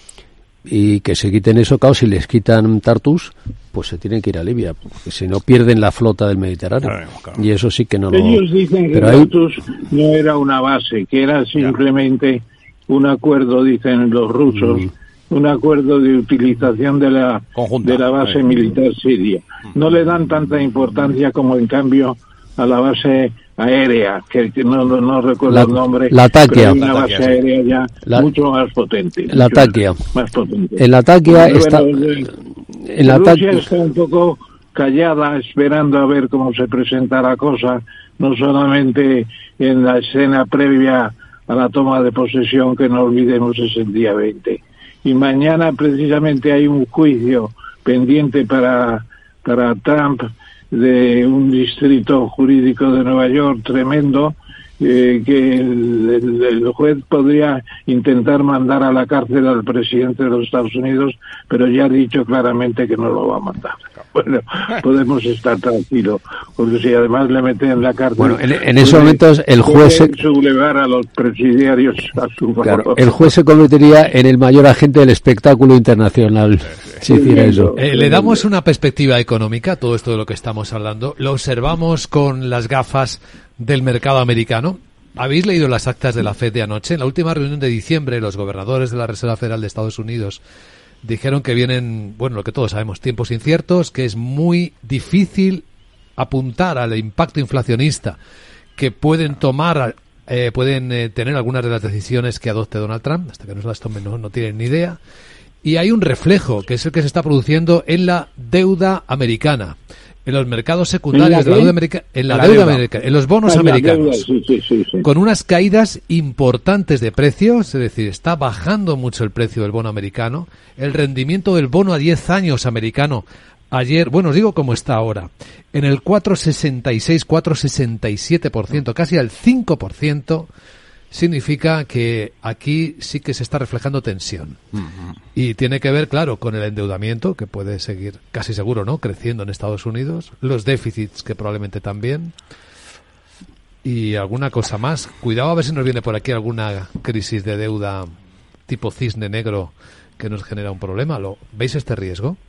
y que se quiten eso, claro, si les quitan Tartus, pues se tienen que ir a Libia, porque si no pierden la flota del Mediterráneo. Claro. Y eso sí que no lo... Ellos dicen que Tartus no era una base, que era simplemente un acuerdo, dicen los rusos, un acuerdo de utilización de la base militar siria. No le dan tanta importancia como en cambio a la base aérea, que no recuerdo el nombre. La Takia. Una base aérea ya mucho más potente. La Takia. Más potente. En la Takia está... Rusia está un poco callada, esperando a ver cómo se presenta la cosa, no solamente en la escena previa a la toma de posesión, que no olvidemos es el día 20. Y mañana precisamente hay un juicio pendiente para Trump, de un distrito jurídico de Nueva York tremendo, que el juez podría intentar mandar a la cárcel al presidente de los Estados Unidos, pero ya ha dicho claramente que no lo va a mandar. Bueno, podemos estar tranquilos, porque si además le meten en la cárcel... Bueno, en esos momentos el juez... sublevar a los presidiarios a su favor. Claro, el juez se convertiría en el mayor agente del espectáculo internacional, si hiciera eso. Le damos una perspectiva económica a todo esto de lo que estamos hablando. Lo observamos con las gafas del mercado americano. ¿Habéis leído las actas de la FED de anoche? En la última reunión de diciembre, los gobernadores de la Reserva Federal de Estados Unidos dijeron que vienen, bueno, lo que todos sabemos, tiempos inciertos, que es muy difícil apuntar al impacto inflacionista que pueden tomar, tener algunas de las decisiones que adopte Donald Trump. Hasta que no se las tomen no tienen ni idea. Y hay un reflejo, que es el que se está produciendo en la deuda americana, en los mercados secundarios de la deuda americana, en los bonos americanos, sí. Con unas caídas importantes de precios, es decir, está bajando mucho el precio del bono americano. El rendimiento del bono a 10 años americano Ayer, bueno, os digo cómo está ahora, en el 4,66, 4,67%, casi al 5%, significa que aquí sí que se está reflejando tensión. Y tiene que ver, claro, con el endeudamiento, que puede seguir, casi seguro, ¿no?, creciendo en Estados Unidos, los déficits, que probablemente también, y alguna cosa más. Cuidado a ver si nos viene por aquí alguna crisis de deuda tipo cisne negro que nos genera un problema. ¿Veis este riesgo?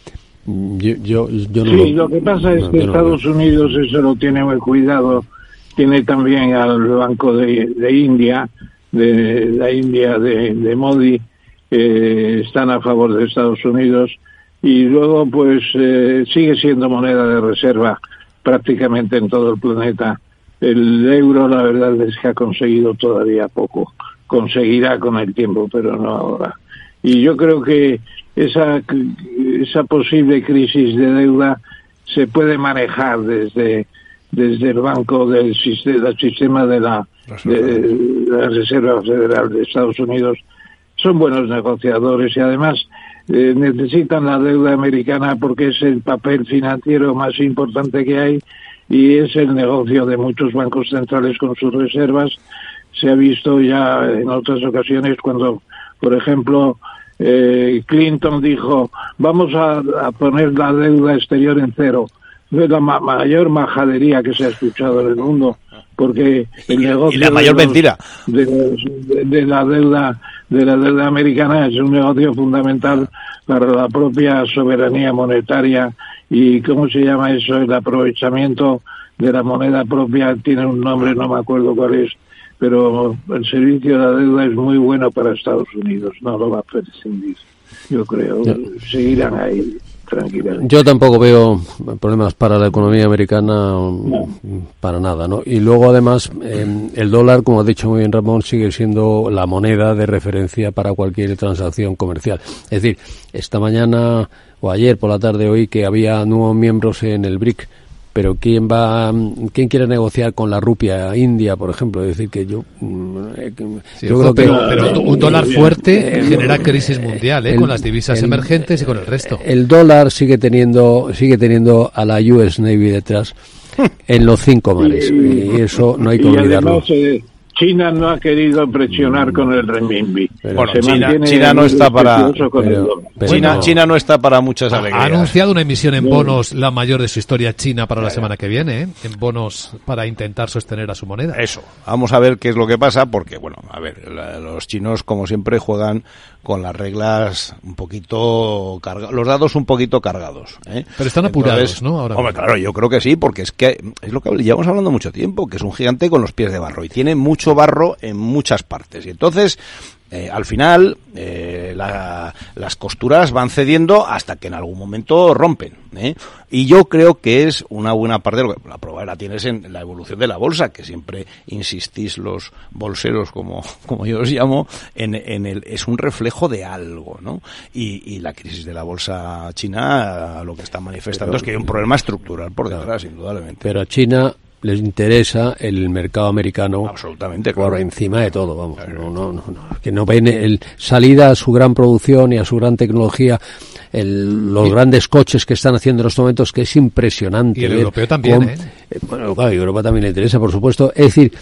Yo no. Sí, lo que pasa es que Estados Unidos eso lo tiene muy cuidado. Tiene también al Banco de India, de la India de Modi, están a favor de Estados Unidos, y luego pues sigue siendo moneda de reserva prácticamente en todo el planeta. El euro, la verdad es que ha conseguido todavía poco. Conseguirá con el tiempo, pero no ahora. Y yo creo que esa posible crisis de deuda se puede manejar desde el banco del sistema de la Reserva Federal de Estados Unidos. Son buenos negociadores y además necesitan la deuda americana porque es el papel financiero más importante que hay y es el negocio de muchos bancos centrales con sus reservas. Se ha visto ya en otras ocasiones cuando, por ejemplo, Clinton dijo, vamos a poner la deuda exterior en cero. Es la mayor majadería que se ha escuchado en el mundo, porque el negocio y la mayor mentira de la deuda americana es un negocio fundamental para la propia soberanía monetaria y ¿cómo se llama eso? El aprovechamiento de la moneda propia tiene un nombre, no me acuerdo cuál es, pero el servicio de la deuda es muy bueno para Estados Unidos, no lo va a prescindir, yo creo, seguirán ahí tranquilamente. Yo tampoco veo problemas para la economía americana, para nada, ¿no? Y luego además el dólar, como ha dicho muy bien Ramón, sigue siendo la moneda de referencia para cualquier transacción comercial. Es decir, esta mañana o ayer por la tarde oí que había nuevos miembros en el BRIC, pero ¿quién quiere negociar con la rupia india, por ejemplo? Es decir, que yo creo que... Pero un dólar fuerte genera crisis mundial, con las divisas emergentes y con el resto. El dólar sigue teniendo a la US Navy detrás en los 5 mares, y eso no hay que olvidarlo. Además, China no ha querido presionar con el renminbi. Bueno, China no está para China no está para muchas alegrías. Ha anunciado una emisión en bonos, la mayor de su historia, China, para la semana que viene, en bonos para intentar sostener a su moneda. Eso. Vamos a ver qué es lo que pasa, porque bueno, a ver, los chinos como siempre juegan con las reglas un poquito cargados, los dados un poquito cargados, ¿eh? Pero están apurados, ¿no? Ahora hombre, claro, yo creo que sí, porque es lo que llevamos hablando mucho tiempo, que es un gigante con los pies de barro y tiene mucho barro en muchas partes. Y entonces, al final, las costuras van cediendo hasta que en algún momento rompen, ¿eh? Y yo creo que es una buena parte de lo que la prueba la tienes en la evolución de la bolsa, que siempre insistís los bolseros, como yo os llamo, es un reflejo de algo, ¿no? Y la crisis de la bolsa china lo que está manifestando es que hay un problema estructural por detrás, indudablemente. Pero a China les interesa el mercado americano absolutamente, por encima de todo, vamos. Claro. No, que no ven salida a su gran producción y a su gran tecnología, los grandes coches que están haciendo en estos momentos, que es impresionante. Y el europeo también, Bueno, claro, a Europa también le interesa, por supuesto. Es decir,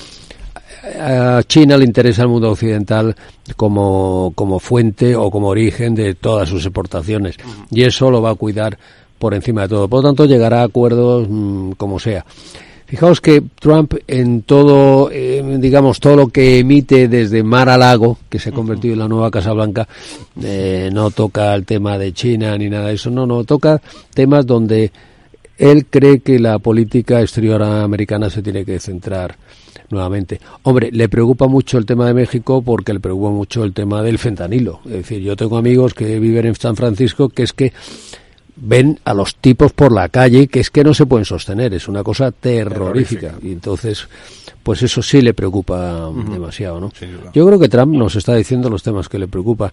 a China le interesa el mundo occidental como fuente o como origen de todas sus exportaciones, y eso lo va a cuidar por encima de todo. Por lo tanto, llegará a acuerdos como sea. Fijaos que Trump en todo, todo lo que emite desde Mar-a-Lago, que se ha convertido en la nueva Casa Blanca, no toca el tema de China ni nada de eso, no, toca temas donde él cree que la política exterior americana se tiene que centrar nuevamente. Hombre, le preocupa mucho el tema de México porque le preocupa mucho el tema del fentanilo. Es decir, yo tengo amigos que viven en San Francisco que es que ven a los tipos por la calle que es que no se pueden sostener, es una cosa terrorífica. Y entonces, pues eso sí le preocupa demasiado, ¿no? Yo creo que Trump nos está diciendo los temas que le preocupa.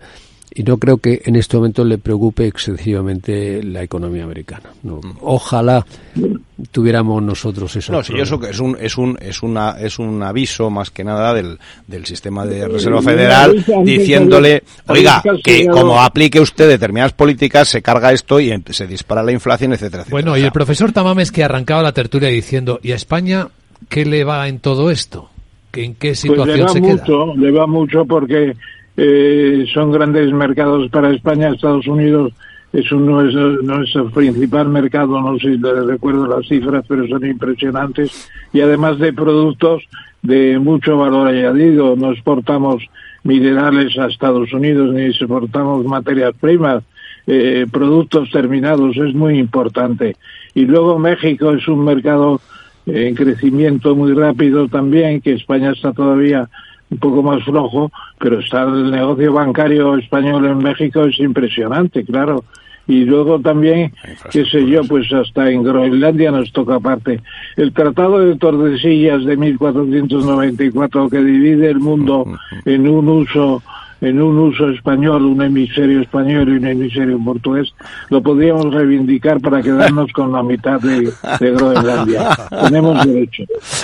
y no creo que en este momento le preocupe excesivamente la economía americana. No. Ojalá tuviéramos nosotros eso. No, sí, eso que es un aviso más que nada del sistema de Reserva Federal, diciéndole, oiga, que como aplique usted determinadas políticas se carga esto y se dispara la inflación, etcétera, etcétera. Bueno, y el profesor Tamames, que arrancaba la tertulia diciendo, ¿y a España qué le va en todo esto? ¿En qué situación pues se queda? Le va mucho porque son grandes mercados para España. Estados Unidos no es el principal mercado, no sé si recuerdo las cifras, pero son impresionantes, y además de productos de mucho valor añadido. No exportamos minerales a Estados Unidos ni exportamos materias primas, productos terminados, es muy importante. Y luego México es un mercado en crecimiento muy rápido también, que España está todavía un poco más flojo, pero está el negocio bancario español en México, es impresionante, claro. Y luego también, qué sé yo, pues hasta en Groenlandia nos toca aparte. El Tratado de Tordesillas de 1494, que divide el mundo en un uso español, un hemisferio español y un hemisferio portugués, lo podríamos reivindicar para quedarnos con la mitad de Groenlandia. Tenemos derecho.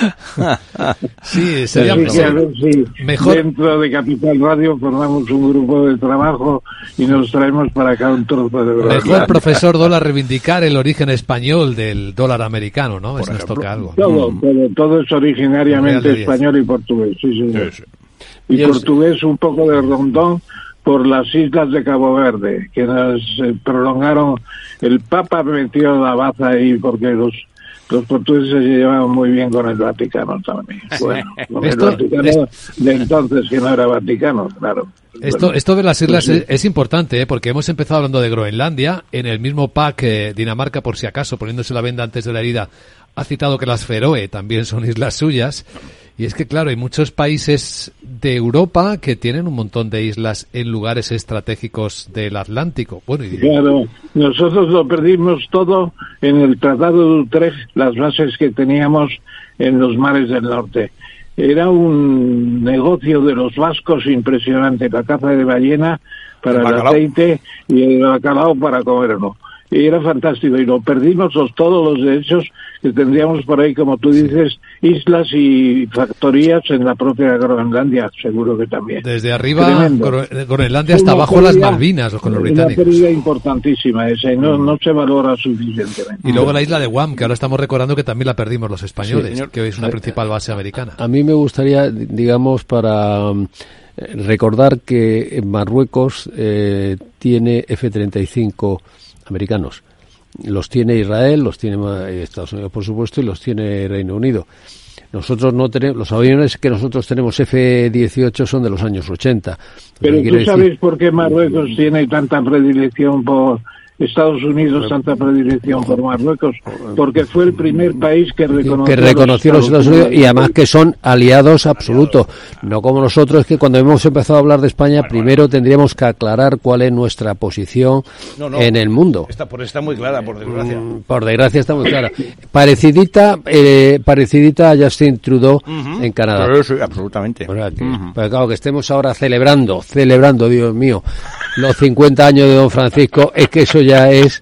Sí, sería mejor. Dentro de Capital Radio formamos un grupo de trabajo y nos traemos para acá un trozo de Groenlandia. Mejor, profesor Dólar, reivindicar el origen español del dólar americano, ¿no? Eso nos toca algo. Todo es originariamente español y portugués, sí, señor. Sí. Y portugués un poco de Rondón por las islas de Cabo Verde, que nos prolongaron. El Papa metió la baza ahí porque los portugueses se llevaban muy bien con el Vaticano también. Bueno, con el Vaticano de entonces, que no era Vaticano, claro. Esto de las islas es importante, porque hemos empezado hablando de Groenlandia. En el mismo pack, Dinamarca, por si acaso, poniéndose la venda antes de la herida, ha citado que las Feroe también son islas suyas. Y es que, claro, hay muchos países de Europa que tienen un montón de islas en lugares estratégicos del Atlántico. Bueno, claro, nosotros lo perdimos todo en el Tratado de Utrecht, las bases que teníamos en los mares del norte. Era un negocio de los vascos impresionante, la caza de ballena para el aceite y el bacalao para comerlo. Y era fantástico, y lo perdimos todos los derechos que tendríamos por ahí, como tú dices, islas y factorías en la propia Groenlandia, seguro que también. Desde arriba, Groenlandia hasta abajo las Malvinas, con los británicos. Una pérdida importantísima esa, y no se valora suficientemente. Y luego la isla de Guam, que ahora estamos recordando que también la perdimos los españoles, que hoy es una principal base americana. A mí me gustaría, digamos, para recordar que Marruecos tiene F-35 americanos. Los tiene Israel, los tiene Estados Unidos, por supuesto, y los tiene Reino Unido. Nosotros no tenemos, los aviones que nosotros tenemos F-18 son de los años 80. Pero tú sabes por qué Marruecos tiene tanta predilección por Estados Unidos, tanta predilección por Marruecos, porque fue el primer país que reconoció los Estados Unidos, y además que son aliados absolutos, no como nosotros, que cuando hemos empezado a hablar de España, primero tendríamos que aclarar cuál es nuestra posición en el mundo. Está muy clara, por desgracia. Por desgracia está muy clara. Parecidita a Justin Trudeau en Canadá. Sí, absolutamente. Pues claro, que estemos ahora celebrando, Dios mío, los 50 años de Don Francisco, es que eso ya es...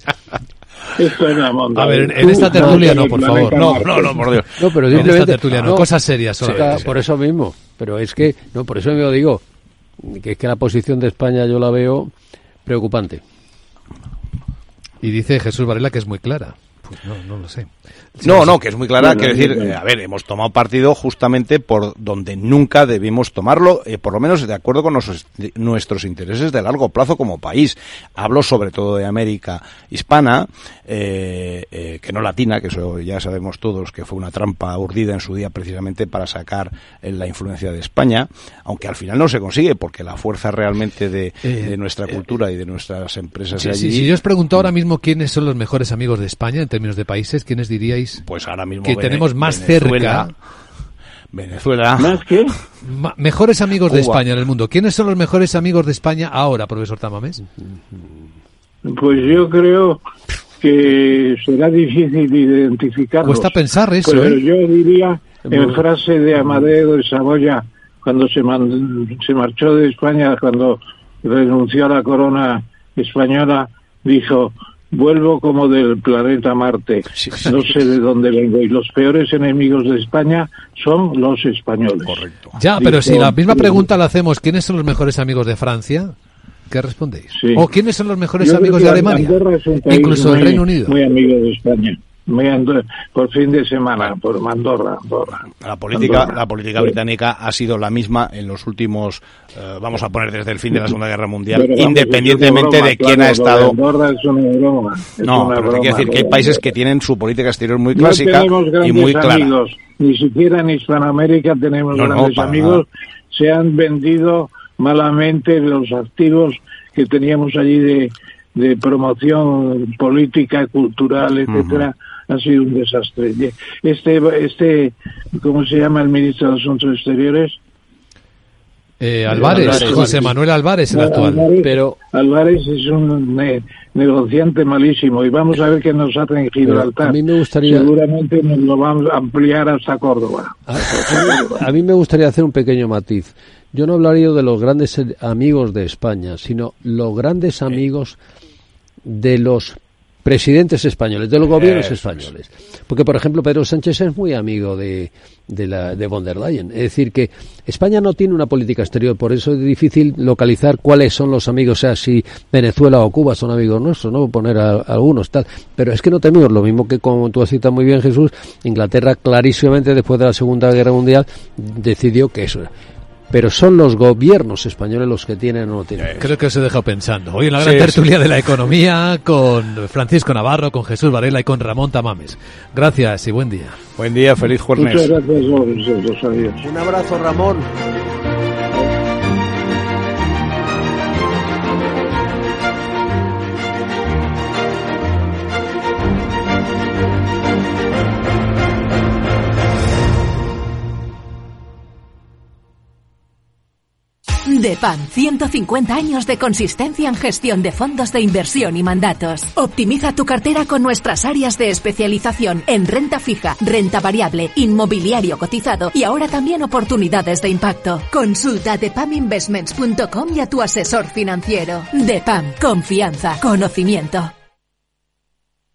A ver, en esta tertulia no, por favor. No, por Dios. No, pero en esta tertulia no, cosas serias. Por eso mismo. Pero es que, por eso mismo digo, que es que la posición de España yo la veo preocupante. Y dice Jesús Varela que es muy clara. Pues no lo sé. Que es muy clara, quiero decir, hemos tomado partido justamente por donde nunca debimos tomarlo, por lo menos de acuerdo con nuestros intereses de largo plazo como país. Hablo sobre todo de América hispana, que no latina, que eso ya sabemos todos que fue una trampa urdida en su día precisamente para sacar la influencia de España, aunque al final no se consigue, porque la fuerza realmente de nuestra cultura y de nuestras empresas allí... Si yo os pregunto ahora mismo quiénes son los mejores amigos de España en términos de países, ¿quiénes diríais? Pues ahora mismo que tenemos más cerca. Venezuela. ¿Más qué? Mejores amigos Cuba. De España en el mundo. ¿Quiénes son los mejores amigos de España ahora, profesor Tamames? Pues yo creo que será difícil identificarlos. Cuesta pensar eso, pero yo diría, en frase de Amadeo de Saboya, cuando se marchó de España, cuando renunció a la corona española, dijo: vuelvo como del planeta Marte, no sé de dónde vengo, y los peores enemigos de España son los españoles. Correcto. Ya, pero si la misma pregunta la hacemos, ¿quiénes son los mejores amigos de Francia? ¿Qué respondéis? Sí. ¿O quiénes son los mejores Yo amigos de Alemania? Andorra es un país Incluso el Reino Unido. Muy amigo de España. Por fin de semana, por Andorra. La política británica ha sido la misma en los últimos, vamos a poner desde el fin de la Segunda Guerra Mundial, pero, independientemente de quién ha estado. Andorra es una broma. Pero hay que decir que hay países que tienen su política exterior muy clásica y muy clara. Amigos. Ni siquiera en Hispanoamérica tenemos grandes amigos. Se han vendido malamente los activos que teníamos allí de promoción política, cultural, etcétera. Ha sido un desastre. ¿Cómo se llama el ministro de Asuntos Exteriores? Álvarez, José Manuel Álvarez, el actual. Álvarez es un negociante malísimo, y vamos a ver qué nos hace en Gibraltar. A mí me gustaría... Seguramente nos lo vamos a ampliar hasta Córdoba. A mí me gustaría hacer un pequeño matiz. Yo no hablaría de los grandes amigos de España, sino los grandes amigos de los presidentes españoles, de los gobiernos españoles. Porque, por ejemplo, Pedro Sánchez es muy amigo de von der Leyen. Es decir, que España no tiene una política exterior, por eso es difícil localizar cuáles son los amigos, o sea, si Venezuela o Cuba son amigos nuestros, ¿no? Poner a algunos, tal. Pero es que no tenemos, lo mismo que, como tú has citado muy bien, Jesús, Inglaterra clarísimamente, después de la Segunda Guerra Mundial, decidió que eso era. Pero son los gobiernos españoles los que tienen o no tienen. Creo que os he dejado pensando. Hoy en la gran tertulia de la economía con Francisco Navarro, con Jesús Varela y con Ramón Tamames. Gracias y buen día. Buen día, feliz jueves. Muchas gracias a vosotros, adiós. Un abrazo, Ramón. DEPAM, 150 años de consistencia en gestión de fondos de inversión y mandatos. Optimiza tu cartera con nuestras áreas de especialización en renta fija, renta variable, inmobiliario cotizado y ahora también oportunidades de impacto. Consulta depaminvestments.com y a tu asesor financiero. DEPAM, confianza, conocimiento.